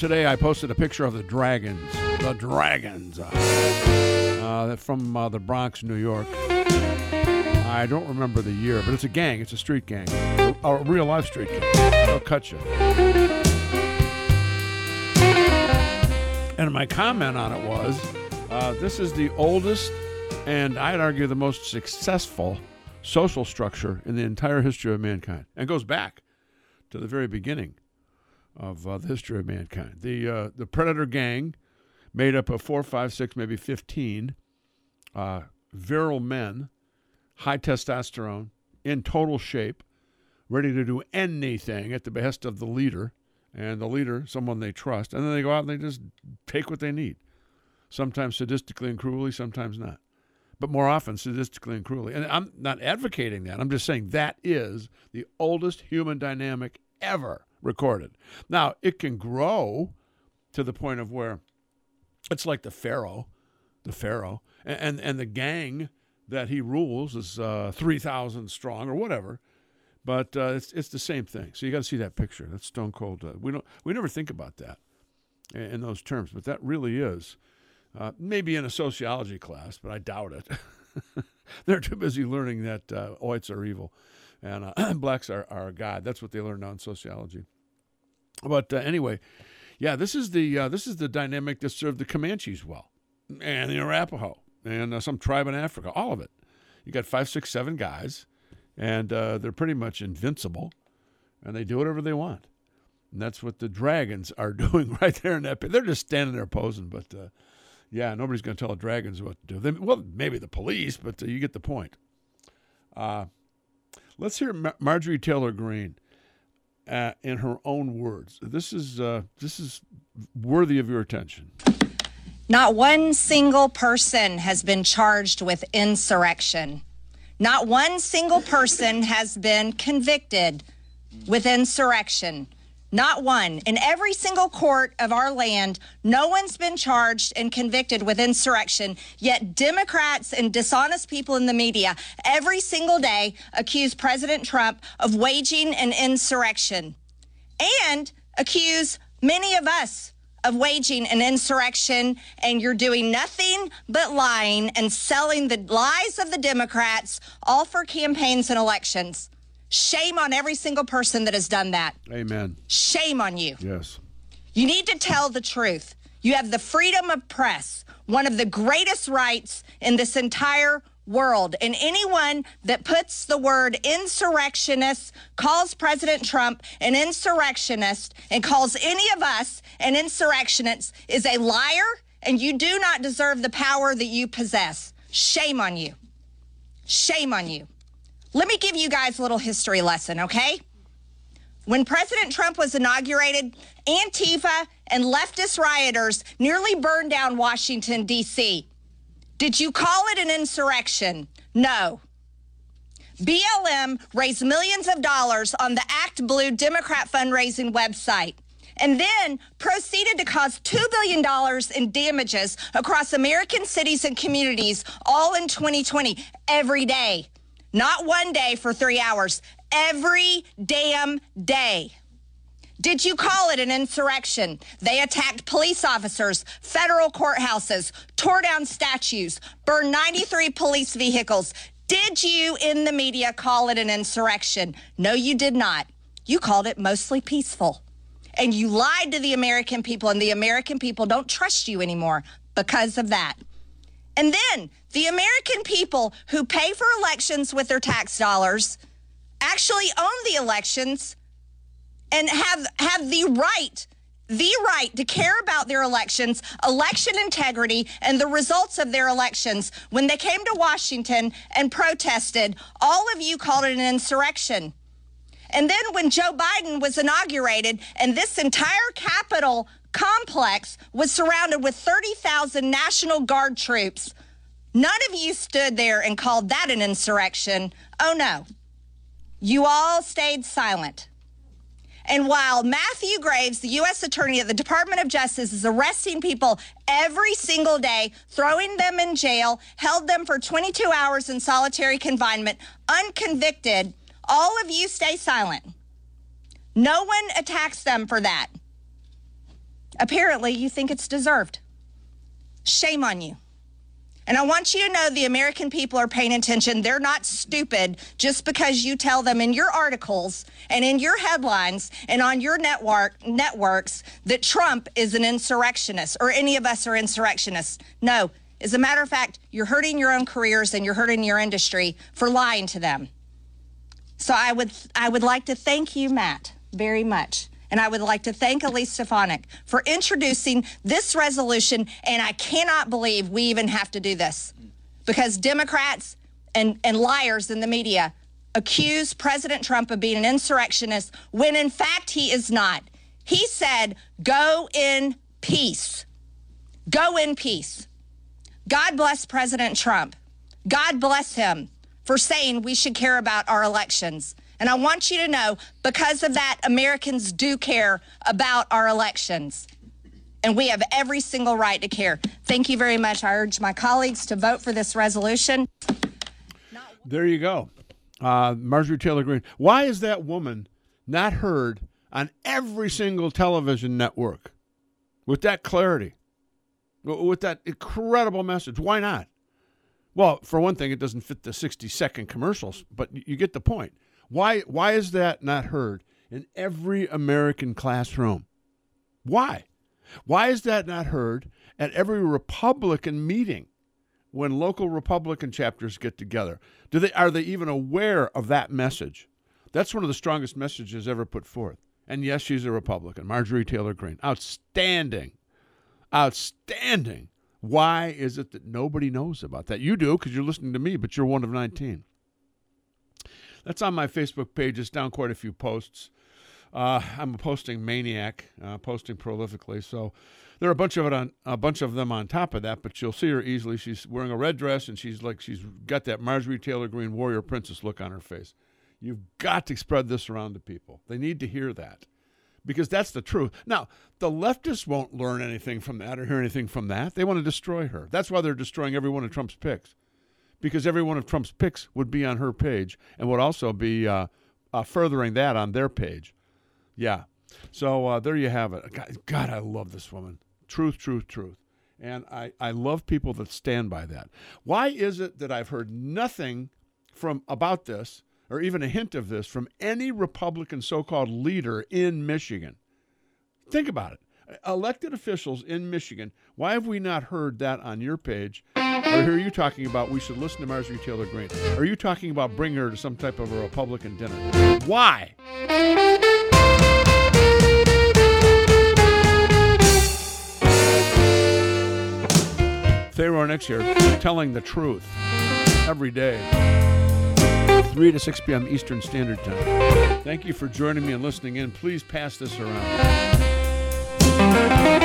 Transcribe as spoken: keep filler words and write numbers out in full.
today I posted a picture of the Dragons. The Dragons. Uh, uh, from uh, the Bronx, New York. I don't remember the year, but it's a gang. It's a street gang. A, a real life street gang. They'll cut you. And my comment on it was, uh, this is the oldest and I'd argue the most successful social structure in the entire history of mankind. And goes back to the very beginning of uh, the history of mankind. The uh, the Predator gang, made up of four, five, six, maybe fifteen uh, virile men, high testosterone, in total shape, ready to do anything at the behest of the leader, and the leader, someone they trust, and then they go out and they just take what they need, sometimes sadistically and cruelly, sometimes not. But more often sadistically and cruelly. And I'm not advocating that. I'm just saying that is the oldest human dynamic ever recorded. Now, it can grow to the point of where it's like the Pharaoh, the Pharaoh, and, and, and the gang that he rules is uh, three thousand strong or whatever. But uh, it's it's the same thing. So you got to see that picture. That's stone cold. Uh, we don't we never think about that in, in those terms, but that really is. Uh, maybe in a sociology class, but I doubt it. They're too busy learning that uh, whites are evil and uh, blacks are, are God. That's what they learn now in sociology. But uh, anyway, yeah, this is the uh, this is the dynamic that served the Comanches well, and the Arapaho, and uh, some tribe in Africa. All of it. You got five, six, seven guys, and uh, they're pretty much invincible, and they do whatever they want. And that's what the Dragons are doing right there in that. They're just standing there posing, but. Uh, Yeah, nobody's going to tell the Dragons what to do. They, well, maybe the police, but uh, you get the point. Uh, let's hear Mar- Marjorie Taylor Greene uh, in her own words. This is uh, this is worthy of your attention. Not one single person has been charged with insurrection. Not one single person has been convicted with insurrection. Not one. In every single court of our land, no one's been charged and convicted with insurrection, yet Democrats and dishonest people in the media every single day accuse President Trump of waging an insurrection and accuse many of us of waging an insurrection, and you're doing nothing but lying and selling the lies of the Democrats, all for campaigns and elections. Shame on every single person that has done that. Amen. Shame on you. Yes. You need to tell the truth. You have the freedom of press, one of the greatest rights in this entire world. And anyone that puts the word insurrectionist, calls President Trump an insurrectionist, and calls any of us an insurrectionist is a liar, and you do not deserve the power that you possess. Shame on you. Shame on you. Let me give you guys a little history lesson, okay? When President Trump was inaugurated, Antifa and leftist rioters nearly burned down Washington, D C. Did you call it an insurrection? No. B L M raised millions of dollars on the Act Blue Democrat fundraising website, and then proceeded to cause two billion dollars in damages across American cities and communities, all in twenty twenty, every day. Not one day for three hours, every damn day. Did you call it an insurrection? They attacked police officers, federal courthouses, tore down statues, burned ninety-three police vehicles. Did you in the media call it an insurrection? No, you did not. You called it mostly peaceful. And you lied to the American people, and the American people don't trust you anymore because of that. And then the American people who pay for elections with their tax dollars actually own the elections and have have the right, the right to care about their elections, election integrity, and the results of their elections. When they came to Washington and protested, all of you called it an insurrection. And then when Joe Biden was inaugurated and this entire Capitol complex was surrounded with thirty thousand National Guard troops, none of you stood there and called that an insurrection. Oh, no. You all stayed silent. And while Matthew Graves, the U S attorney at the Department of Justice, is arresting people every single day, throwing them in jail, held them for twenty-two hours in solitary confinement, unconvicted, all of you stay silent. No one attacks them for that. Apparently, you think it's deserved. Shame on you. And I want you to know the American people are paying attention. They're not stupid just because you tell them in your articles and in your headlines and on your network networks that Trump is an insurrectionist or any of us are insurrectionists. No, as a matter of fact, you're hurting your own careers and you're hurting your industry for lying to them. So I would I would like to thank you, Matt, very much. And I would like to thank Elise Stefanik for introducing this resolution. And I cannot believe we even have to do this because Democrats and, and liars in the media accuse President Trump of being an insurrectionist when in fact he is not. He said, go in peace. Go in peace. God bless President Trump. God bless him for saying we should care about our elections. And I want you to know, because of that, Americans do care about our elections. And we have every single right to care. Thank you very much. I urge my colleagues to vote for this resolution. There you go. Uh, Marjorie Taylor Greene. Why is that woman not heard on every single television network with that clarity, with that incredible message? Why not? Well, for one thing, it doesn't fit the sixty-second commercials, but you get the point. Why why is that not heard in every American classroom? Why? Why is that not heard at every Republican meeting when local Republican chapters get together? Do they are they even aware of that message? That's one of the strongest messages ever put forth. And yes, she's a Republican, Marjorie Taylor Greene. Outstanding. Outstanding. Why is it that nobody knows about that? You do because you're listening to me, but you're one of nineteen. That's on my Facebook page. It's down quite a few posts. Uh, I'm a posting maniac, uh, posting prolifically. So there are a bunch of it on a bunch of them on top of that. But you'll see her easily. She's wearing a red dress, and she's like she's got that Marjorie Taylor Greene warrior princess look on her face. You've got to spread this around to people. They need to hear that because that's the truth. Now the leftists won't learn anything from that or hear anything from that. They want to destroy her. That's why they're destroying every one of Trump's picks. Because every one of Trump's picks would be on her page and would also be uh, uh, furthering that on their page. Yeah. So uh, there you have it. God, God, I love this woman. Truth, truth, truth. And I, I love people that stand by that. Why is it that I've heard nothing from about this or even a hint of this from any Republican so-called leader in Michigan? Think about it. Elected officials in Michigan, why have we not heard that on your page? Or hear you talking about we should listen to Marjorie Taylor Greene? Are you talking about bring her to some type of a Republican dinner? Why? Theron X here, telling the truth every day, three to six p.m. Eastern Standard Time. Thank you for joining me and listening in. Please pass this around.